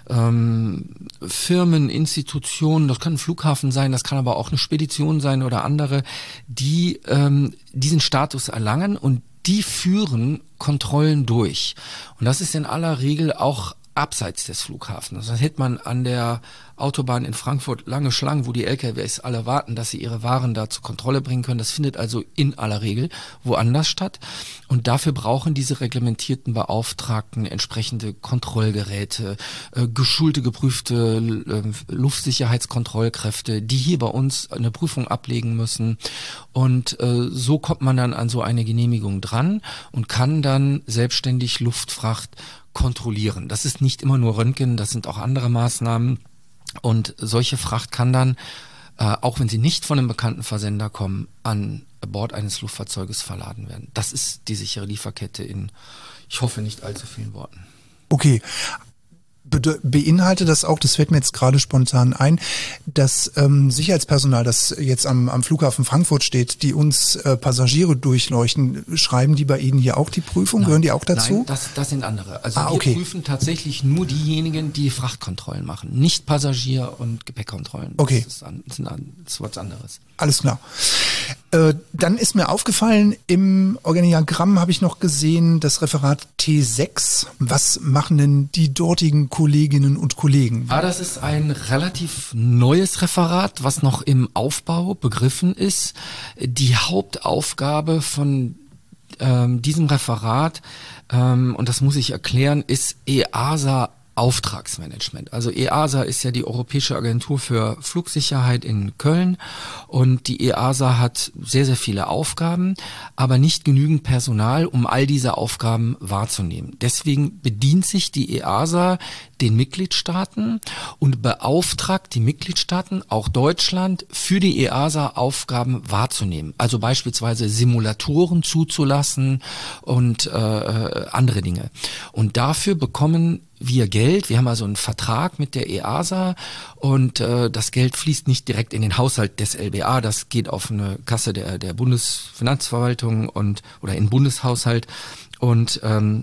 Firmen, Institutionen, das kann ein Flughafen sein, das kann aber auch eine Spedition sein oder andere, die diesen Status erlangen und die führen Kontrollen durch. Und das ist in aller Regel auch abseits des Flughafens. Das hätte man an der Autobahn in Frankfurt lange Schlangen, wo die LKWs alle warten, dass sie ihre Waren da zur Kontrolle bringen können. Das findet also in aller Regel woanders statt. Und dafür brauchen diese reglementierten Beauftragten entsprechende Kontrollgeräte, geschulte, geprüfte Luftsicherheitskontrollkräfte, die hier bei uns eine Prüfung ablegen müssen. Und so kommt man dann an so eine Genehmigung dran und kann dann selbstständig Luftfracht kontrollieren. Das ist nicht immer nur Röntgen, das sind auch andere Maßnahmen. Und solche Fracht kann dann, auch wenn sie nicht von einem bekannten Versender kommen, an Bord eines Luftfahrzeuges verladen werden. Das ist die sichere Lieferkette in, ich hoffe, nicht allzu vielen Worten. Okay. Beinhaltet das auch, das fällt mir jetzt gerade spontan ein, das Sicherheitspersonal, das jetzt am Flughafen Frankfurt steht, die uns Passagiere durchleuchten, schreiben die bei Ihnen hier auch die Prüfung? Nein, gehören die auch dazu? Nein, das sind andere. Also okay. Wir prüfen tatsächlich nur diejenigen, die Frachtkontrollen machen, nicht Passagier- und Gepäckkontrollen. Okay. Das ist was anderes. Alles klar. Dann ist mir aufgefallen, im Organigramm habe ich noch gesehen, das Referat T6. Was machen denn die dortigen Kolleginnen und Kollegen? Das ist ein relativ neues Referat, was noch im Aufbau begriffen ist. Die Hauptaufgabe von diesem Referat, und das muss ich erklären, ist EASA Auftragsmanagement. Also EASA ist ja die Europäische Agentur für Flugsicherheit in Köln und die EASA hat sehr, sehr viele Aufgaben, aber nicht genügend Personal, um all diese Aufgaben wahrzunehmen. Deswegen bedient sich die EASA den Mitgliedstaaten und beauftragt die Mitgliedstaaten, auch Deutschland, für die EASA Aufgaben wahrzunehmen. Also beispielsweise Simulatoren zuzulassen und andere Dinge. Und dafür bekommen wir Geld. Wir haben also einen Vertrag mit der EASA und das Geld fließt nicht direkt in den Haushalt des LBA, das geht auf eine Kasse der Bundesfinanzverwaltung oder in den Bundeshaushalt. Und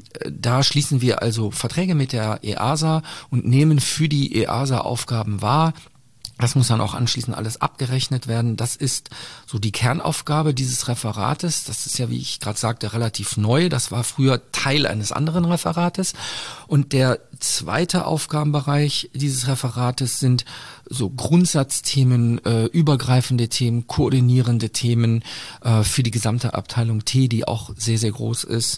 da schließen wir also Verträge mit der EASA und nehmen für die EASA Aufgaben wahr. Das muss dann auch anschließend alles abgerechnet werden. Das ist so die Kernaufgabe dieses Referates. Das ist ja, wie ich gerade sagte, relativ neu. Das war früher Teil eines anderen Referates. Und der zweite Aufgabenbereich dieses Referates sind so Grundsatzthemen, übergreifende Themen, koordinierende Themen für die gesamte Abteilung T, die auch sehr, sehr groß ist,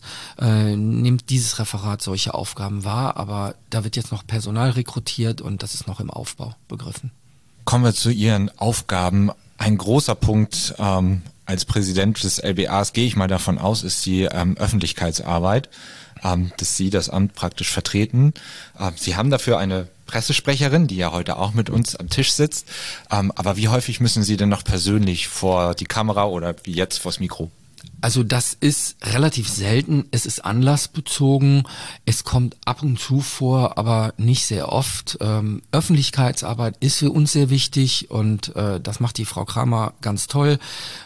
nimmt dieses Referat solche Aufgaben wahr. Aber da wird jetzt noch Personal rekrutiert und das ist noch im Aufbau begriffen. Kommen wir zu Ihren Aufgaben. Ein großer Punkt als Präsident des LBAs, gehe ich mal davon aus, ist die Öffentlichkeitsarbeit, dass Sie das Amt praktisch vertreten. Sie haben dafür eine Pressesprecherin, die ja heute auch mit uns am Tisch sitzt. Aber wie häufig müssen Sie denn noch persönlich vor die Kamera oder wie jetzt vors Mikro? Also das ist relativ selten, es ist anlassbezogen, es kommt ab und zu vor, aber nicht sehr oft. Öffentlichkeitsarbeit ist für uns sehr wichtig und das macht die Frau Kramer ganz toll.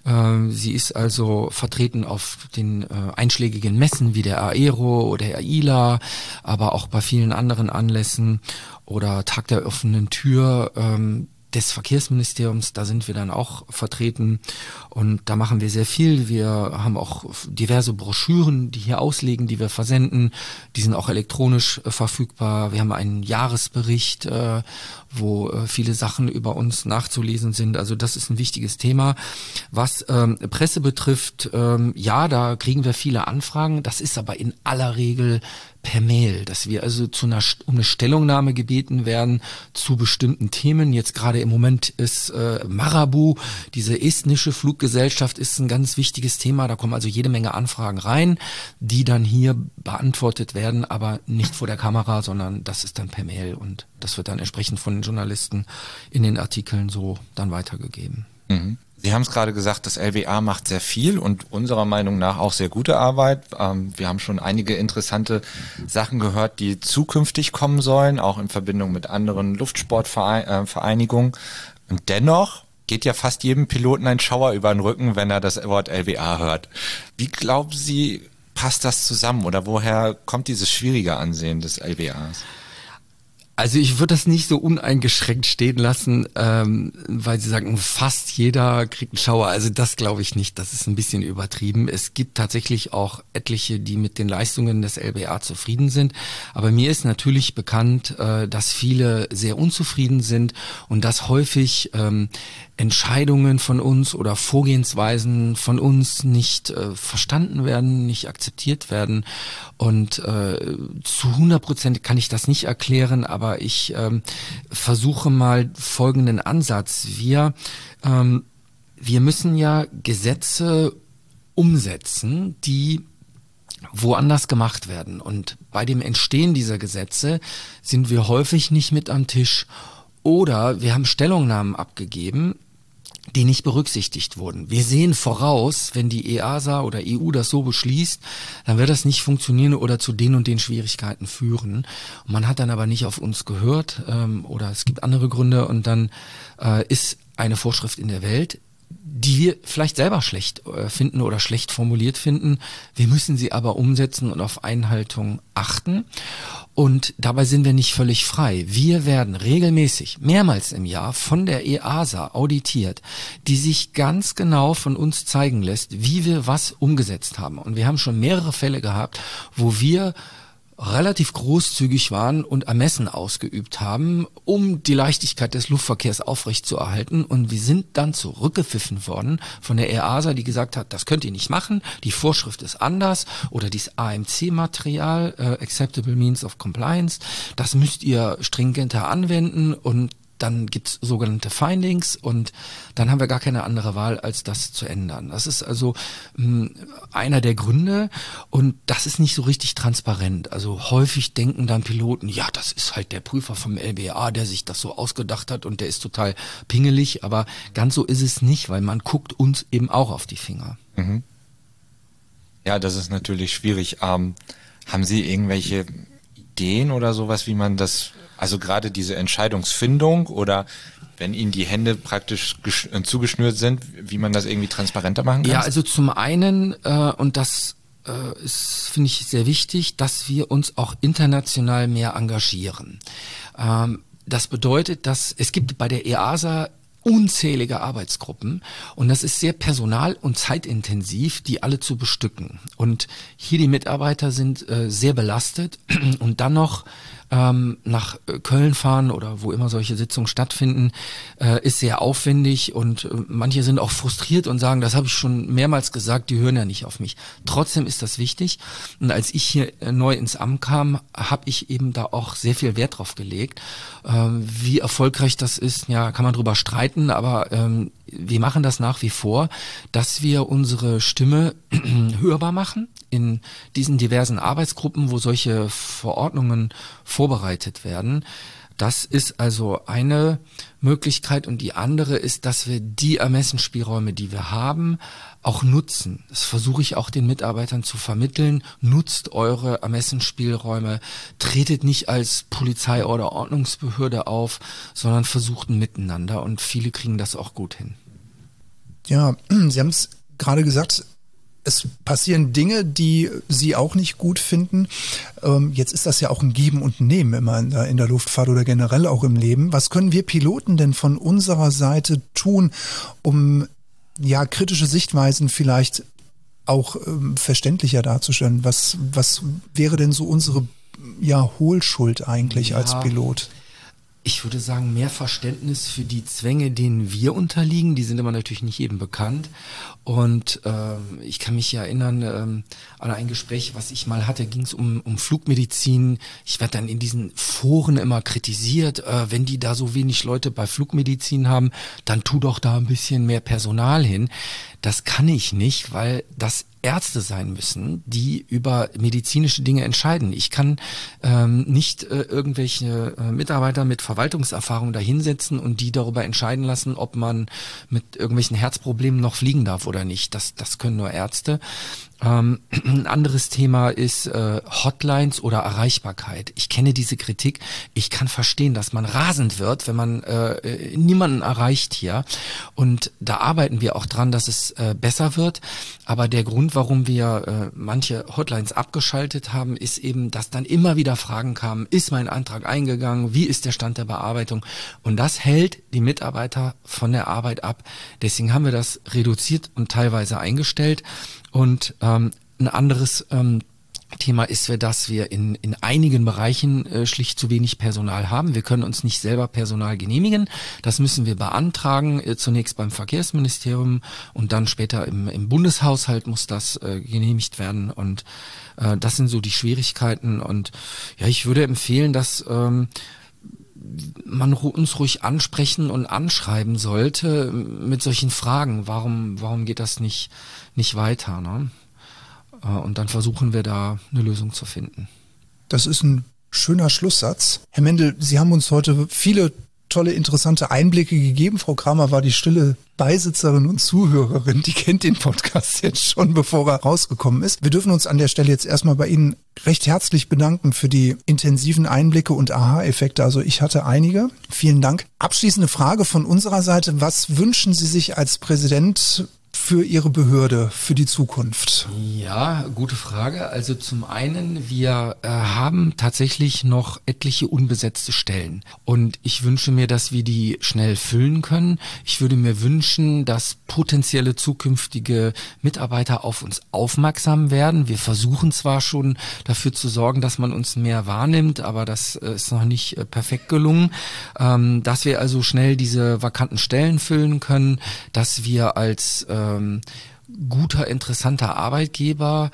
Sie ist also vertreten auf den einschlägigen Messen wie der Aero oder der AILA, aber auch bei vielen anderen Anlässen oder Tag der offenen Tür des Verkehrsministeriums, da sind wir dann auch vertreten und da machen wir sehr viel. Wir haben auch diverse Broschüren, die hier auslegen, die wir versenden. Die sind auch elektronisch verfügbar. Wir haben einen Jahresbericht, wo viele Sachen über uns nachzulesen sind. Also das ist ein wichtiges Thema. Was Presse betrifft, ja, da kriegen wir viele Anfragen. Das ist aber in aller Regel per Mail, dass wir also um eine Stellungnahme gebeten werden zu bestimmten Themen. Jetzt gerade im Moment ist Marabu, diese estnische Fluggesellschaft, ist ein ganz wichtiges Thema. Da kommen also jede Menge Anfragen rein, die dann hier beantwortet werden, aber nicht vor der Kamera, sondern das ist dann per Mail und das wird dann entsprechend von den Journalisten in den Artikeln so dann weitergegeben. Mhm. Sie haben es gerade gesagt, das LBA macht sehr viel und unserer Meinung nach auch sehr gute Arbeit. Wir haben schon einige interessante Sachen gehört, die zukünftig kommen sollen, auch in Verbindung mit anderen Luftsportvereinigungen. Und dennoch geht ja fast jedem Piloten ein Schauer über den Rücken, wenn er das Wort LBA hört. Wie glauben Sie, passt das zusammen oder woher kommt dieses schwierige Ansehen des LBAs? Also ich würde das nicht so uneingeschränkt stehen lassen, weil Sie sagen, fast jeder kriegt einen Schauer. Also das glaube ich nicht, das ist ein bisschen übertrieben. Es gibt tatsächlich auch etliche, die mit den Leistungen des LBA zufrieden sind. Aber mir ist natürlich bekannt, dass viele sehr unzufrieden sind und dass häufig Entscheidungen von uns oder Vorgehensweisen von uns nicht verstanden werden, nicht akzeptiert werden. Und zu 100% kann ich das nicht erklären, aber ich versuche mal folgenden Ansatz. Wir müssen ja Gesetze umsetzen, die woanders gemacht werden. Und bei dem Entstehen dieser Gesetze sind wir häufig nicht mit am Tisch oder wir haben Stellungnahmen abgegeben, die nicht berücksichtigt wurden. Wir sehen voraus, wenn die EASA oder EU das so beschließt, dann wird das nicht funktionieren oder zu den und den Schwierigkeiten führen. Und man hat dann aber nicht auf uns gehört oder es gibt andere Gründe und dann ist eine Vorschrift in der Welt, die wir vielleicht selber schlecht finden oder schlecht formuliert finden. Wir müssen sie aber umsetzen und auf Einhaltung achten. Und dabei sind wir nicht völlig frei. Wir werden regelmäßig, mehrmals im Jahr, von der EASA auditiert, die sich ganz genau von uns zeigen lässt, wie wir was umgesetzt haben. Und wir haben schon mehrere Fälle gehabt, wo wir relativ großzügig waren und Ermessen ausgeübt haben, um die Leichtigkeit des Luftverkehrs aufrechtzuerhalten. Und wir sind dann zurückgepfiffen worden von der EASA, die gesagt hat, das könnt ihr nicht machen, die Vorschrift ist anders oder dieses AMC-Material, Acceptable Means of Compliance, das müsst ihr stringenter anwenden und dann gibt's sogenannte Findings und dann haben wir gar keine andere Wahl, als das zu ändern. Das ist also einer der Gründe und das ist nicht so richtig transparent. Also häufig denken dann Piloten, ja, das ist halt der Prüfer vom LBA, der sich das so ausgedacht hat und der ist total pingelig, aber ganz so ist es nicht, weil man guckt uns eben auch auf die Finger. Mhm. Ja, das ist natürlich schwierig. Haben Sie irgendwelche Ideen oder sowas, wie man das... Also gerade diese Entscheidungsfindung oder wenn Ihnen die Hände praktisch zugeschnürt sind, wie man das irgendwie transparenter machen kann? Ja, also zum einen, und das ist, finde ich, sehr wichtig, dass wir uns auch international mehr engagieren. Das bedeutet, dass es gibt bei der EASA unzählige Arbeitsgruppen und das ist sehr personal- und zeitintensiv, die alle zu bestücken. Und hier die Mitarbeiter sind sehr belastet und dann noch nach Köln fahren oder wo immer solche Sitzungen stattfinden, ist sehr aufwendig und manche sind auch frustriert und sagen, das habe ich schon mehrmals gesagt, die hören ja nicht auf mich. Trotzdem ist das wichtig und als ich hier neu ins Amt kam, habe ich eben da auch sehr viel Wert drauf gelegt. Wie erfolgreich das ist, ja, kann man drüber streiten, aber wir machen das nach wie vor, dass wir unsere Stimme hörbar machen in diesen diversen Arbeitsgruppen, wo solche Verordnungen vorbereitet werden. Das ist also eine Möglichkeit und die andere ist, dass wir die Ermessensspielräume, die wir haben, auch nutzen. Das versuche ich auch den Mitarbeitern zu vermitteln. Nutzt eure Ermessensspielräume, tretet nicht als Polizei oder Ordnungsbehörde auf, sondern versucht ein Miteinander und viele kriegen das auch gut hin. Ja, Sie haben es gerade gesagt, es passieren Dinge, die Sie auch nicht gut finden. Jetzt ist das ja auch ein Geben und Nehmen immer in der Luftfahrt oder generell auch im Leben. Was können wir Piloten denn von unserer Seite tun, um ja kritische Sichtweisen vielleicht auch verständlicher darzustellen? Was wäre denn so unsere Hohlschuld eigentlich als Pilot? Ich würde sagen, mehr Verständnis für die Zwänge, denen wir unterliegen. Die sind aber natürlich nicht jedem bekannt. Und ich kann mich erinnern an ein Gespräch, was ich mal hatte, ging es um Flugmedizin. Ich werde dann in diesen Foren immer kritisiert, wenn die da so wenig Leute bei Flugmedizin haben, dann tu doch da ein bisschen mehr Personal hin. Das kann ich nicht, weil das Ärzte sein müssen, die über medizinische Dinge entscheiden. Ich kann nicht irgendwelche Mitarbeiter mit Verwaltungserfahrung da hinsetzen und die darüber entscheiden lassen, ob man mit irgendwelchen Herzproblemen noch fliegen darf oder nicht. Das können nur Ärzte. Ein anderes Thema ist Hotlines oder Erreichbarkeit. Ich kenne diese Kritik. Ich kann verstehen, dass man rasend wird, wenn man niemanden erreicht hier. Und da arbeiten wir auch dran, dass es besser wird. Aber der Grund, warum wir manche Hotlines abgeschaltet haben, ist eben, dass dann immer wieder Fragen kamen, ist mein Antrag eingegangen, wie ist der Stand der Bearbeitung? Und das hält die Mitarbeiter von der Arbeit ab. Deswegen haben wir das reduziert und teilweise eingestellt. Und ein anderes Thema ist, dass wir in einigen Bereichen schlicht zu wenig Personal haben. Wir können uns nicht selber Personal genehmigen. Das müssen wir beantragen, zunächst beim Verkehrsministerium und dann später im Bundeshaushalt muss das genehmigt werden. Und das sind so die Schwierigkeiten. Und ja, ich würde empfehlen, dass man uns ruhig ansprechen und anschreiben sollte mit solchen Fragen. Warum geht das nicht weiter? Ne? Und dann versuchen wir da eine Lösung zu finden. Das ist ein schöner Schlusssatz. Herr Mendel, Sie haben uns heute viele tolle, interessante Einblicke gegeben. Frau Kramer war die stille Beisitzerin und Zuhörerin. Die kennt den Podcast jetzt schon, bevor er rausgekommen ist. Wir dürfen uns an der Stelle jetzt erstmal bei Ihnen recht herzlich bedanken für die intensiven Einblicke und Aha-Effekte. Also ich hatte einige. Vielen Dank. Abschließende Frage von unserer Seite. Was wünschen Sie sich als Präsident für Ihre Behörde für die Zukunft? Ja, gute Frage. Also zum einen, wir haben tatsächlich noch etliche unbesetzte Stellen und ich wünsche mir, dass wir die schnell füllen können. Ich würde mir wünschen, dass potenzielle zukünftige Mitarbeiter auf uns aufmerksam werden. Wir versuchen zwar schon dafür zu sorgen, dass man uns mehr wahrnimmt, aber das ist noch nicht perfekt gelungen. Dass wir also schnell diese vakanten Stellen füllen können, dass wir als guter, interessanter Arbeitgeber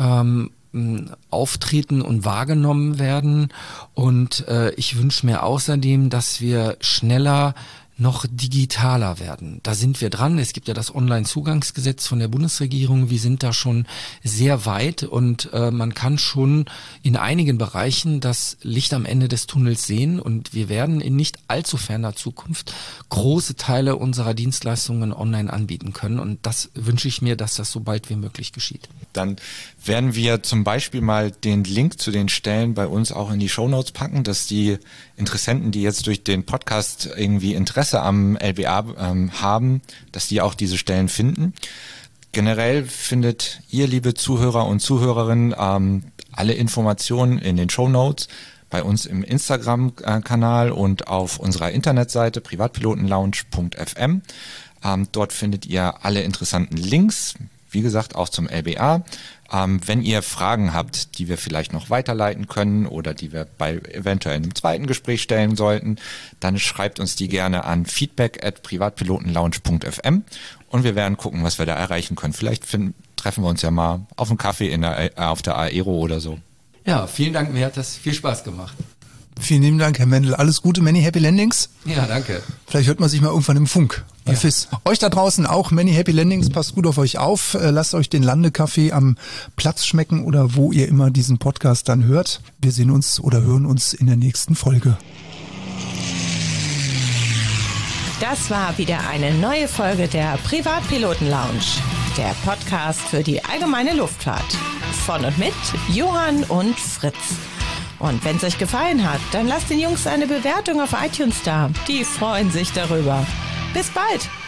auftreten und wahrgenommen werden. Und ich wünsche mir außerdem, dass wir schneller noch digitaler werden. Da sind wir dran. Es gibt ja das Online-Zugangsgesetz von der Bundesregierung. Wir sind da schon sehr weit und man kann schon in einigen Bereichen das Licht am Ende des Tunnels sehen und wir werden in nicht allzu ferner Zukunft große Teile unserer Dienstleistungen online anbieten können und das wünsche ich mir, dass das so bald wie möglich geschieht. Dann werden wir zum Beispiel mal den Link zu den Stellen bei uns auch in die Shownotes packen, dass die Interessenten, die jetzt durch den Podcast irgendwie Interesse am LBA haben, dass die auch diese Stellen finden. Generell findet ihr, liebe Zuhörer und Zuhörerinnen, alle Informationen in den Shownotes bei uns im Instagram-Kanal und auf unserer Internetseite privatpilotenlounge.fm. Dort findet ihr alle interessanten Links, wie gesagt, auch zum LBA. Wenn ihr Fragen habt, die wir vielleicht noch weiterleiten können oder die wir bei eventuell einem zweiten Gespräch stellen sollten, dann schreibt uns die gerne an feedback@privatpilotenlounge.fm und wir werden gucken, was wir da erreichen können. Vielleicht treffen wir uns ja mal auf einen Kaffee auf der Aero oder so. Ja, vielen Dank, mir hat das viel Spaß gemacht. Vielen lieben Dank, Herr Mendel. Alles Gute, many happy landings. Ja, danke. Vielleicht hört man sich mal irgendwann im Funk. Ja. FIS. Euch da draußen auch many happy landings. Passt gut auf euch auf. Lasst euch den Landekaffee am Platz schmecken oder wo ihr immer diesen Podcast dann hört. Wir sehen uns oder hören uns in der nächsten Folge. Das war wieder eine neue Folge der Privatpiloten Lounge, der Podcast für die allgemeine Luftfahrt. Von und mit Johann und Fritz. Und wenn es euch gefallen hat, dann lasst den Jungs eine Bewertung auf iTunes da. Die freuen sich darüber. Bis bald!